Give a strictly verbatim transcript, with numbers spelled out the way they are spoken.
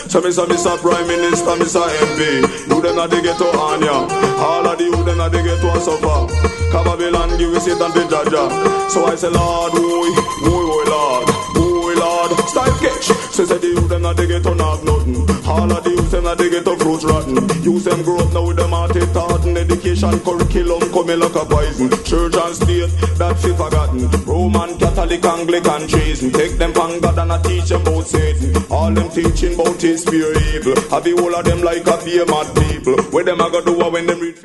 So Mister Mister Prime Minister, Mister M P, you them not they get to on ya. All of the you them not they get to suffer. Babylon give us it and the Jaja. So I say Lord, boy, boy, boy, Lord, boy, Lord, style catch. So say the youth them not they get to knock nothing. All of the youth them not they get to fruits rotten. Youth them grow up now with them heart taught and education curriculum coming like a poison. Church and state that she forgotten. Roman, Catholic, Anglican, treason. Take them from God and I teach them about Satan. All them teaching about his fear evil. Have the whole of them like a fear mad people. Where them a go do when them read